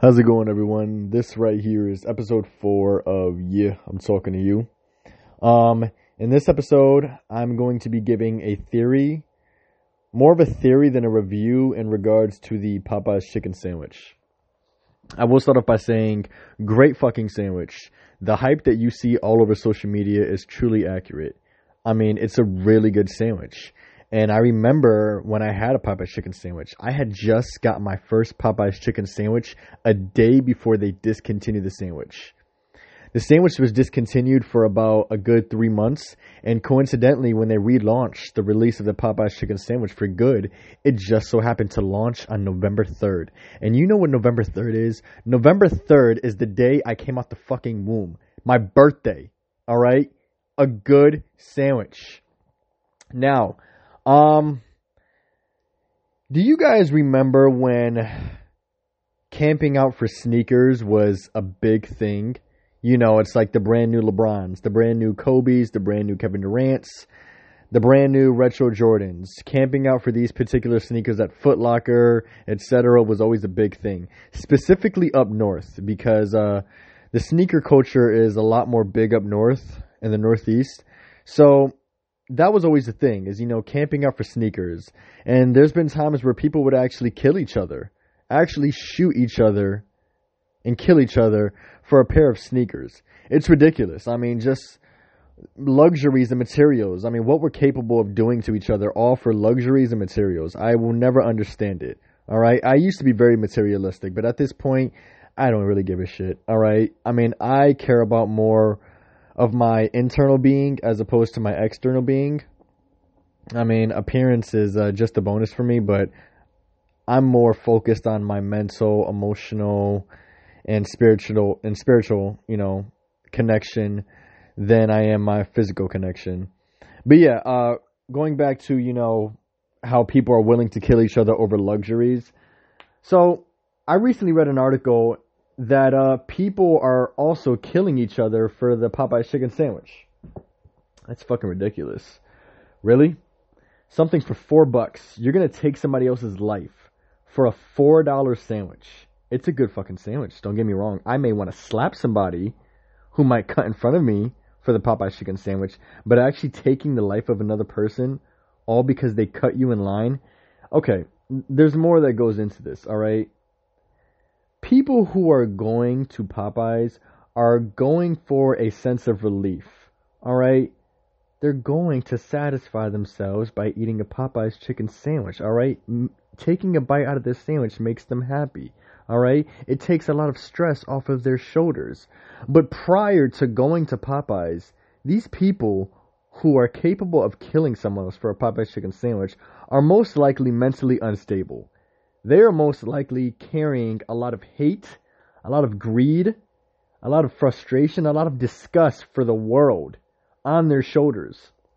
How's it going, everyone? This right here is episode 4 of Yeah, I'm Talking to You. In this episode, I'm going to be giving a theory, more of a theory than a review in regards to the Popeyes chicken sandwich. I will start off by saying, great fucking sandwich. The hype that you see all over social media is truly accurate. I mean, it's a really good sandwich. And I remember when I had a Popeyes chicken sandwich, I had just got my first Popeyes chicken sandwich a day before they discontinued the sandwich. The sandwich was discontinued for about a good 3 months, and coincidentally, when they relaunched the release of the Popeyes chicken sandwich for good, it just so happened to launch on November 3rd. And you know what November 3rd is? November 3rd is the day I came out the fucking womb. My birthday. Alright? A good sandwich. Now, do you guys remember when camping out for sneakers was a big thing? You know, it's like the brand new LeBrons, the brand new Kobe's, the brand new Kevin Durant's, the brand new retro Jordans. Camping out for these particular sneakers at Foot Locker, etc. was always a big thing. Specifically up north, because the sneaker culture is a lot more big up north in the Northeast. So that was always the thing, is, you know, camping out for sneakers. And there's been times where people would actually kill each other, actually shoot each other and kill each other for a pair of sneakers. It's ridiculous. I mean, just luxuries and materials. I mean, what we're capable of doing to each other, all for luxuries and materials. I will never understand it. All right. I used to be very materialistic, but at this point, I don't really give a shit. All right. I mean, I care about more of my internal being as opposed to my external being. I mean, appearance is just a bonus for me, but I'm more focused on my mental, emotional, and spiritual, you know, connection than I am my physical connection. But yeah, going back to, you know, how people are willing to kill each other over luxuries. So I recently read an article that people are also killing each other for the Popeyes chicken sandwich. That's fucking ridiculous. Really? Something for $4. You're going to take somebody else's life for a $4 sandwich. It's a good fucking sandwich. Don't get me wrong. I may want to slap somebody who might cut in front of me for the Popeyes chicken sandwich, but actually taking the life of another person all because they cut you in line. Okay, there's more that goes into this, all right? People who are going to Popeyes are going for a sense of relief, all right? They're going to satisfy themselves by eating a Popeyes chicken sandwich, all right? Taking a bite out of this sandwich makes them happy, all right? It takes a lot of stress off of their shoulders. But prior to going to Popeyes, these people who are capable of killing someone else for a Popeyes chicken sandwich are most likely mentally unstable. They are most likely carrying a lot of hate, a lot of greed, a lot of frustration, a lot of disgust for the world on their shoulders.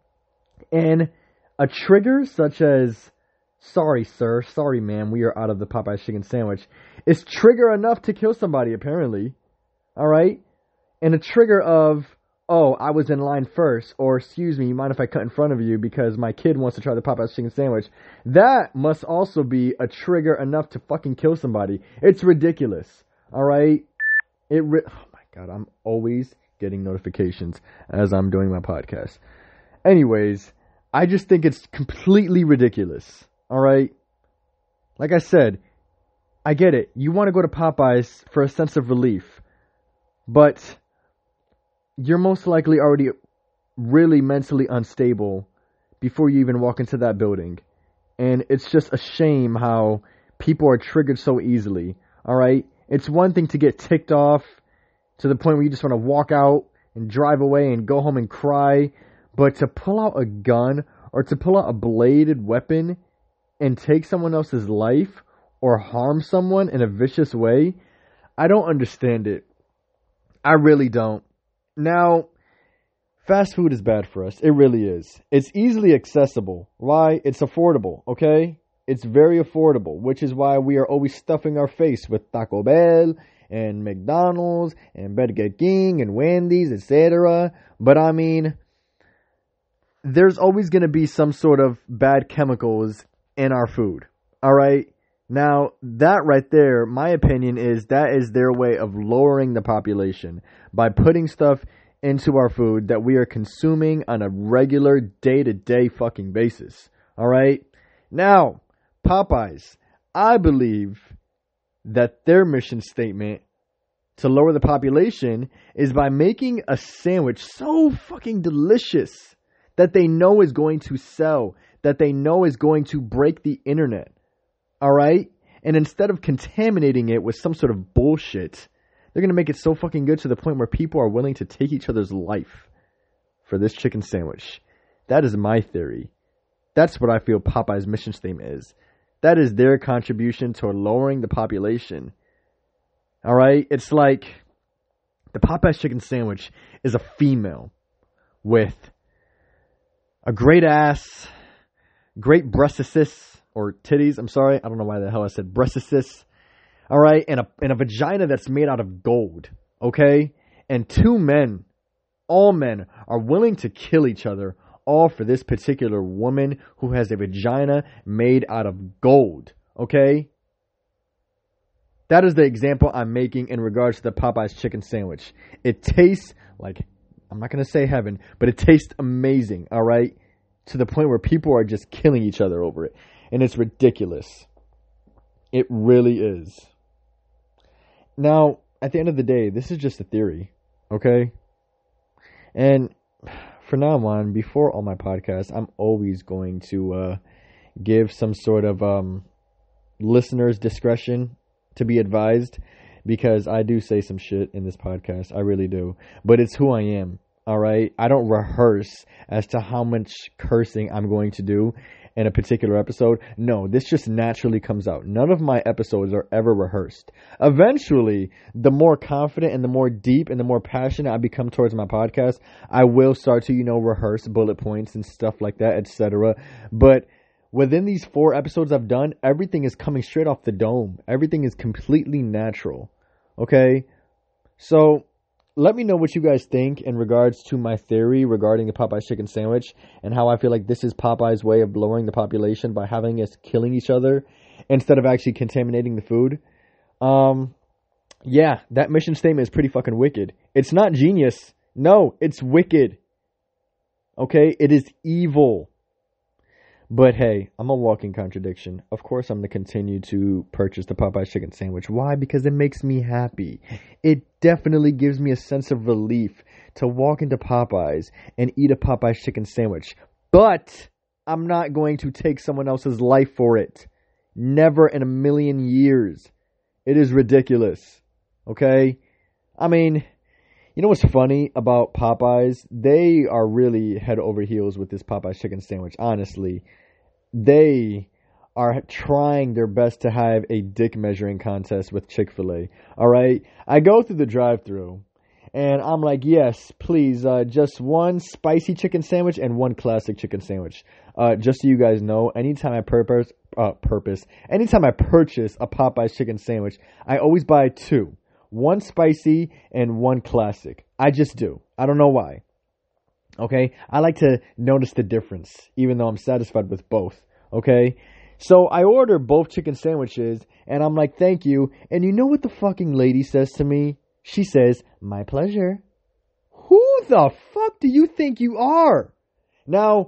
And a trigger such as, sorry sir, sorry ma'am, we are out of the Popeyes chicken sandwich, is trigger enough to kill somebody, apparently. Alright? And a trigger of, oh, I was in line first, or excuse me, you mind if I cut in front of you because my kid wants to try the Popeyes chicken sandwich. That must also be a trigger enough to fucking kill somebody. It's ridiculous. Alright? Oh my god, I'm always getting notifications as I'm doing my podcast. Anyways, I just think it's completely ridiculous. Alright? Like I said, I get it. You want to go to Popeyes for a sense of relief. But you're most likely already really mentally unstable before you even walk into that building. And it's just a shame how people are triggered so easily. Alright? It's one thing to get ticked off to the point where you just want to walk out and drive away and go home and cry. But to pull out a gun or to pull out a bladed weapon and take someone else's life or harm someone in a vicious way, I don't understand it. I really don't. Now, fast food is bad for us. It really is. It's easily accessible. Why? It's affordable, okay? It's very affordable, which is why we are always stuffing our face with Taco Bell and McDonald's and Burger King and Wendy's, etc. But I mean, there's always going to be some sort of bad chemicals in our food, all right? Now, that right there, my opinion is that is their way of lowering the population by putting stuff into our food that we are consuming on a regular day-to-day fucking basis. All right? Now, Popeyes, I believe that their mission statement to lower the population is by making a sandwich so fucking delicious that they know is going to sell, that they know is going to break the internet. All right? And instead of contaminating it with some sort of bullshit, they're going to make it so fucking good to the point where people are willing to take each other's life for this chicken sandwich. That is my theory. That's what I feel Popeye's mission statement is. That is their contribution to lowering the population. All right? It's like the Popeye's chicken sandwich is a female with a great ass, great breastises, or titties, I'm sorry. I don't know why the hell I said breastises. All right? And a vagina that's made out of gold. Okay? And two men, all men, are willing to kill each other, all for this particular woman who has a vagina made out of gold. Okay? That is the example I'm making in regards to the Popeye's chicken sandwich. It tastes like, I'm not going to say heaven, but it tastes amazing, all right? To the point where people are just killing each other over it. And it's ridiculous. It really is. Now, at the end of the day, this is just a theory, okay? And for now on, before all my podcasts, I'm always going to give some sort of listener's discretion to be advised, because I do say some shit in this podcast. I really do. But it's who I am, all right? I don't rehearse as to how much cursing I'm going to do in a particular episode. No, this just naturally comes out. None of my episodes are ever rehearsed. Eventually, the more confident and the more deep and the more passionate I become towards my podcast, I will start to, rehearse bullet points and stuff like that, etc. But within these 4 episodes I've done, everything is coming straight off the dome. Everything is completely natural. Okay? So let me know what you guys think in regards to my theory regarding the Popeye's chicken sandwich and how I feel like this is Popeye's way of lowering the population by having us killing each other instead of actually contaminating the food. Yeah, that mission statement is pretty fucking wicked. It's not genius. No, it's wicked. Okay? It is evil. But hey, I'm a walking contradiction. Of course, I'm going to continue to purchase the Popeye's chicken sandwich. Why? Because it makes me happy. It definitely gives me a sense of relief to walk into Popeye's and eat a Popeye's chicken sandwich. But I'm not going to take someone else's life for it. Never in a million years. It is ridiculous. Okay? I mean, you know what's funny about Popeyes? They are really head over heels with this Popeye's chicken sandwich, honestly. They are trying their best to have a dick measuring contest with Chick-fil-A. All right? I go through the drive-thru, and I'm like, yes, please, just one spicy chicken sandwich and one classic chicken sandwich. Just so you guys know, anytime I purchase a Popeye's chicken sandwich, I always buy 2. One spicy and one classic. I just do. I don't know why. Okay? I like to notice the difference, even though I'm satisfied with both. Okay? So I order both chicken sandwiches, and I'm like, thank you. And you know what the fucking lady says to me? She says, my pleasure. Who the fuck do you think you are? Now,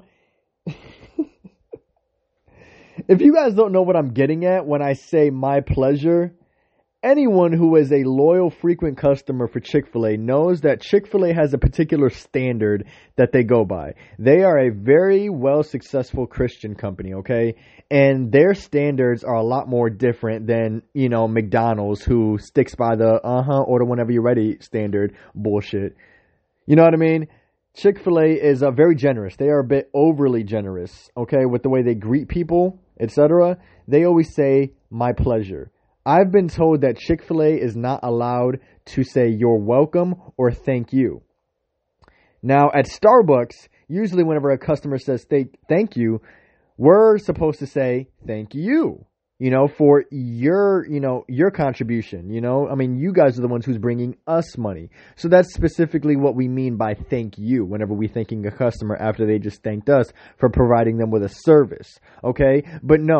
if you guys don't know what I'm getting at when I say my pleasure, anyone who is a loyal, frequent customer for Chick-fil-A knows that Chick-fil-A has a particular standard that they go by. They are a very well-successful Christian company, okay? And their standards are a lot more different than, McDonald's, who sticks by the order whenever you're ready standard bullshit. You know what I mean? Chick-fil-A is very generous. They are a bit overly generous, okay, with the way they greet people, etc. They always say, my pleasure. I've been told that Chick-fil-A is not allowed to say you're welcome or thank you. Now, at Starbucks, usually whenever a customer says thank you, we're supposed to say thank you, for your contribution, I mean, you guys are the ones who's bringing us money. So that's specifically what we mean by thank you whenever we're thanking a customer after they just thanked us for providing them with a service, okay? But no.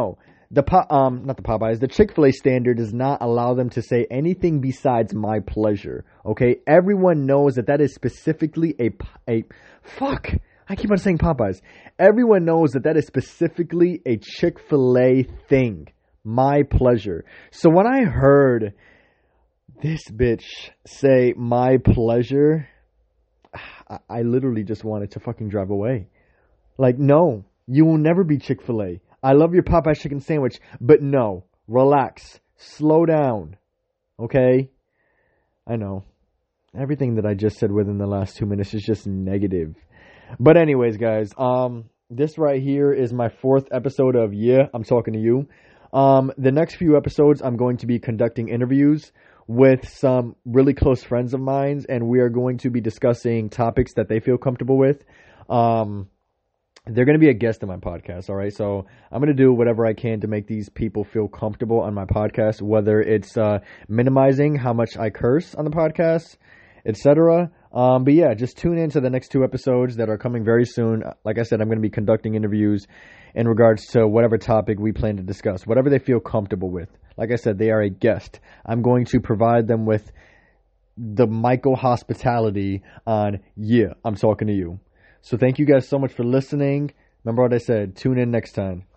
not the Popeyes, the Chick-fil-A standard does not allow them to say anything besides my pleasure. Okay, everyone knows that is specifically fuck. I keep on saying Popeyes. Everyone knows that is specifically a Chick-fil-A thing. My pleasure. So when I heard this bitch say my pleasure, I literally just wanted to fucking drive away. Like, no, you will never be Chick-fil-A. I love your Popeyes chicken sandwich, but no, relax, slow down, okay? I know. Everything that I just said within the last 2 minutes is just negative. But anyways, guys, this right here is my 4th episode of Yeah, I'm Talking to You. The next few episodes, I'm going to be conducting interviews with some really close friends of mine, and we are going to be discussing topics that they feel comfortable with. They're going to be a guest on my podcast, all right? So I'm going to do whatever I can to make these people feel comfortable on my podcast, whether it's minimizing how much I curse on the podcast, etc. But yeah, just tune in to the next 2 episodes that are coming very soon. Like I said, I'm going to be conducting interviews in regards to whatever topic we plan to discuss, whatever they feel comfortable with. Like I said, they are a guest. I'm going to provide them with the Michael hospitality on Yeah, I'm Talking to You. So thank you guys so much for listening. Remember what I said. Tune in next time.